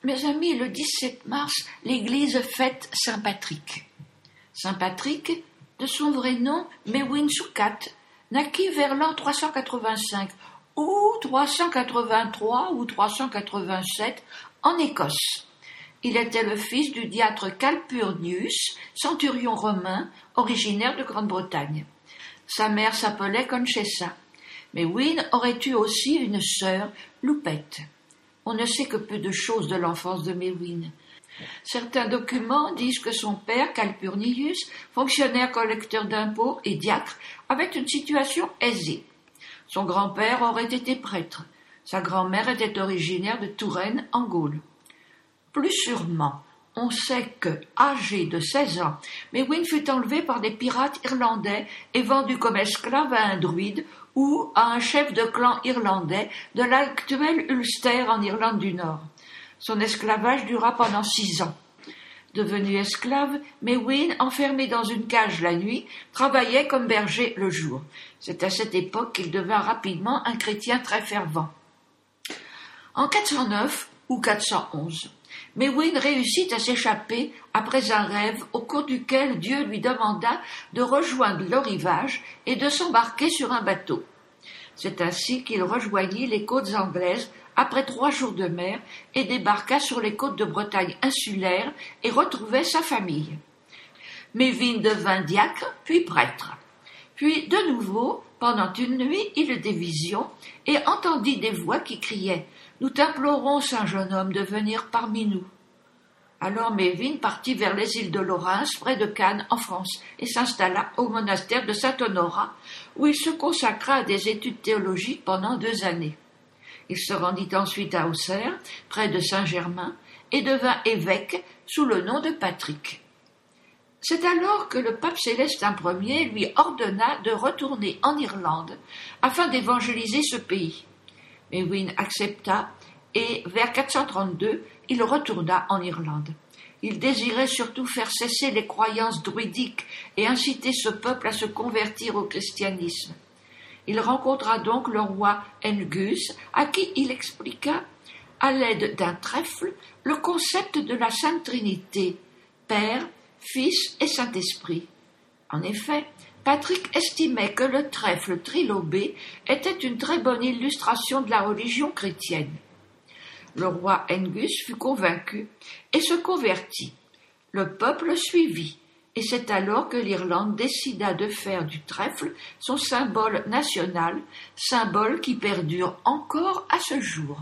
Mes amis, le 17 mars, l'Église fête Saint Patrick. Saint Patrick, de son vrai nom, Mewin Sukat, naquit vers l'an 385 ou 383 ou 387 en Écosse. Il était le fils du diacre Calpurnius, centurion romain, originaire de Grande-Bretagne. Sa mère s'appelait Conchessa. Mewin aurait eu aussi une sœur, Loupette. On ne sait que peu de choses de l'enfance de Mewin. Certains documents disent que son père, Calpurnius, fonctionnaire collecteur d'impôts et diacre, avait une situation aisée. Son grand-père aurait été prêtre. Sa grand-mère était originaire de Touraine, en Gaule. Plus sûrement, on sait que, âgé de 16 ans, Mewin fut enlevé par des pirates irlandais et vendu comme esclave à un druide ou à un chef de clan irlandais de l'actuel Ulster en Irlande du Nord. Son esclavage dura pendant 6 ans. Devenu esclave, Mewin, enfermé dans une cage la nuit, travaillait comme berger le jour. C'est à cette époque qu'il devint rapidement un chrétien très fervent. En 409 ou 411, Mewin réussit à s'échapper après un rêve au cours duquel Dieu lui demanda de rejoindre le rivage et de s'embarquer sur un bateau. C'est ainsi qu'il rejoignit les côtes anglaises après 3 jours de mer et débarqua sur les côtes de Bretagne insulaire et retrouvait sa famille. Mewin devint diacre, puis prêtre. Puis, de nouveau, pendant une nuit, il eut des visions et entendit des voix qui criaient « Nous t'implorons, saint jeune homme, de venir parmi nous ». Alors Mewin partit vers les îles de Lorrains, près de Cannes, en France, et s'installa au monastère de Saint-Honorat, où il se consacra à des études théologiques pendant 2 années. Il se rendit ensuite à Auxerre, près de Saint-Germain, et devint évêque sous le nom de Patrick. C'est alors que le pape Célestin Ier lui ordonna de retourner en Irlande afin d'évangéliser ce pays. Mewin accepta et, vers 432, il retourna en Irlande. Il désirait surtout faire cesser les croyances druidiques et inciter ce peuple à se convertir au christianisme. Il rencontra donc le roi Engus, à qui il expliqua, à l'aide d'un trèfle, le concept de la Sainte Trinité, Père, Fils et Saint-Esprit. En effet, Patrick estimait que le trèfle trilobé était une très bonne illustration de la religion chrétienne. Le roi Engus fut convaincu et se convertit. Le peuple le suivit, et c'est alors que l'Irlande décida de faire du trèfle son symbole national, symbole qui perdure encore à ce jour.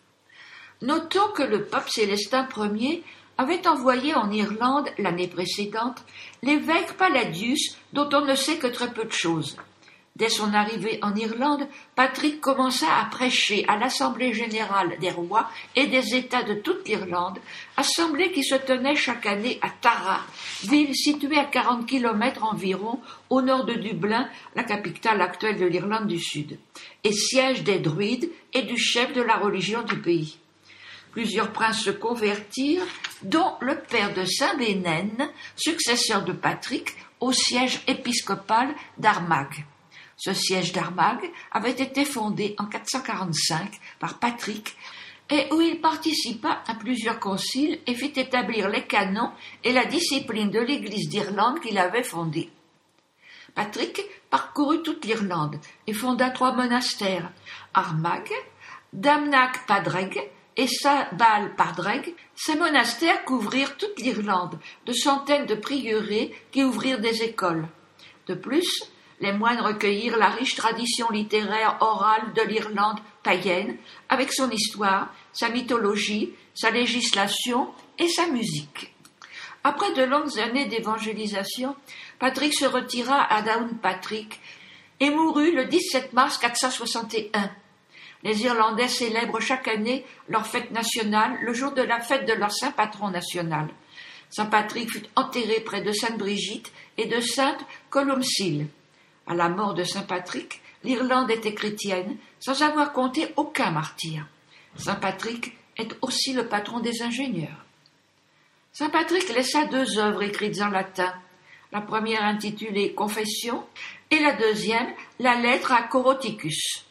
Notons que le pape Célestin Ier avait envoyé en Irlande, l'année précédente, l'évêque Palladius, dont on ne sait que très peu de choses. Dès son arrivée en Irlande, Patrick commença à prêcher à l'Assemblée générale des rois et des États de toute l'Irlande, assemblée qui se tenait chaque année à Tara, ville située à 40 kilomètres environ au nord de Dublin, la capitale actuelle de l'Irlande du Sud, et siège des druides et du chef de la religion du pays. Plusieurs princes se convertirent, dont le père de Saint Bénen, successeur de Patrick, au siège épiscopal d'Armagh. Ce siège d'Armagh avait été fondé en 445 par Patrick et où il participa à plusieurs conciles et fit établir les canons et la discipline de l'Église d'Irlande qu'il avait fondée. Patrick parcourut toute l'Irlande et fonda 3 monastères, Armagh, Damnach Padraig et Sabal Padraig. Ces monastères couvrirent toute l'Irlande, de centaines de prieurés qui ouvrirent des écoles. De plus, les moines recueillirent la riche tradition littéraire orale de l'Irlande païenne, avec son histoire, sa mythologie, sa législation et sa musique. Après de longues années d'évangélisation, Patrick se retira à Downpatrick et mourut le 17 mars 461. Les Irlandais célèbrent chaque année leur fête nationale, le jour de la fête de leur saint patron national. Saint Patrick fut enterré près de Sainte Brigitte et de Sainte Columcille. À la mort de Saint Patrick, l'Irlande était chrétienne, sans avoir compté aucun martyr. Saint Patrick est aussi le patron des ingénieurs. Saint Patrick laissa 2 œuvres écrites en latin, la première intitulée Confession et la deuxième, la lettre à Coroticus.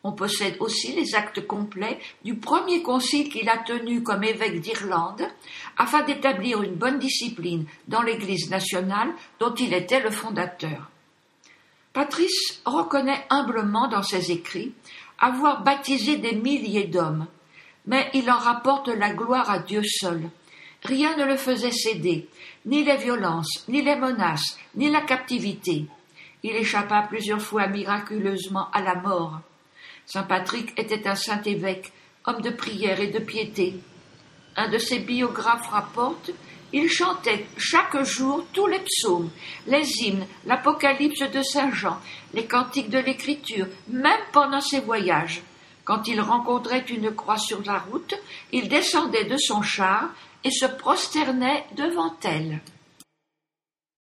On possède aussi les actes complets du premier concile qu'il a tenu comme évêque d'Irlande, afin d'établir une bonne discipline dans l'Église nationale dont il était le fondateur. Patrice reconnaît humblement dans ses écrits avoir baptisé des milliers d'hommes, mais il en rapporte la gloire à Dieu seul. Rien ne le faisait céder, ni les violences, ni les menaces, ni la captivité. Il échappa plusieurs fois miraculeusement à la mort. Saint Patrick était un saint évêque, homme de prière et de piété. Un de ses biographes rapporte: il chantait chaque jour tous les psaumes, les hymnes, l'Apocalypse de Saint Jean, les cantiques de l'Écriture, même pendant ses voyages. Quand il rencontrait une croix sur la route, il descendait de son char et se prosternait devant elle.